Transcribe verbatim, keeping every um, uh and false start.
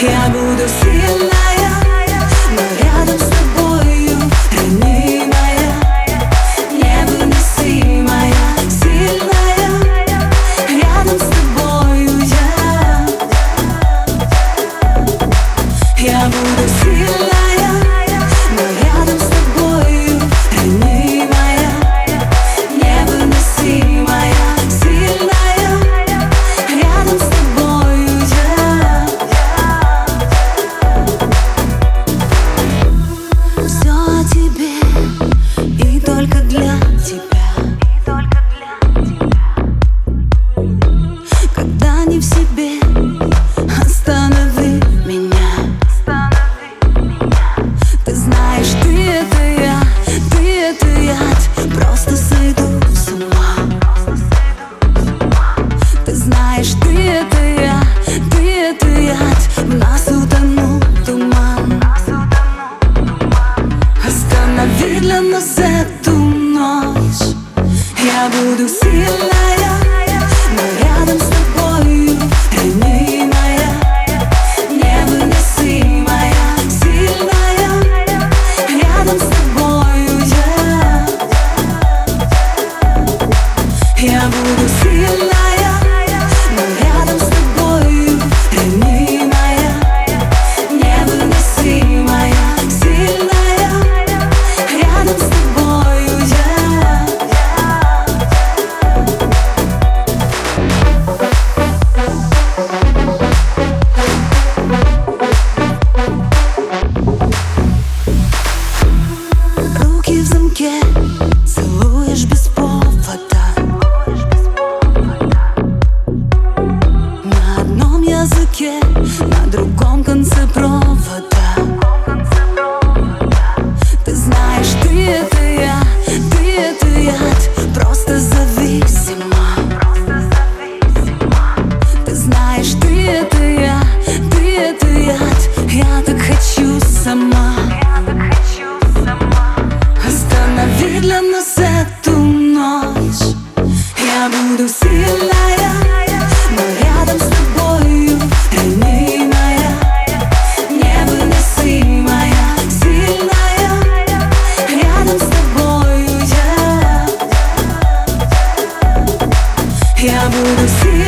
Я буду сильная, но рядом с тобою ранимая, невыносимая, сильная. Рядом с тобою я. Я буду сильная, но рядом с тобою ранимая, невыносимая, сильная. Рядом с тобою я. Все о тебе и только для тебя. Когда не в себе, останови меня. Ты знаешь, ты это я, ты это яд, просто сойду с ума. Ты знаешь, ты это я, ты это яд, в нас утонул туман. Останови для нас эту ночь. Я буду сильная, но рядом с тобою ранимая, невыносимая, сильная. Рядом с тобою я. Я буду сильная, но рядом с тобою ранимая, невыносимая, сильная. Рядом с тобою я. Руки в замке, целуешь без повода. На одном языке, на другом конце провода. Ты знаешь, ты это я, ты это яд, просто зависима. Ты знаешь, ты это я, ты это яд, я так хочу сама. Останови для нас эту ночь. Я буду сильная, но рядом с тобою ранимая, невыносимая, сильная. Рядом с тобою я. Я буду сильная.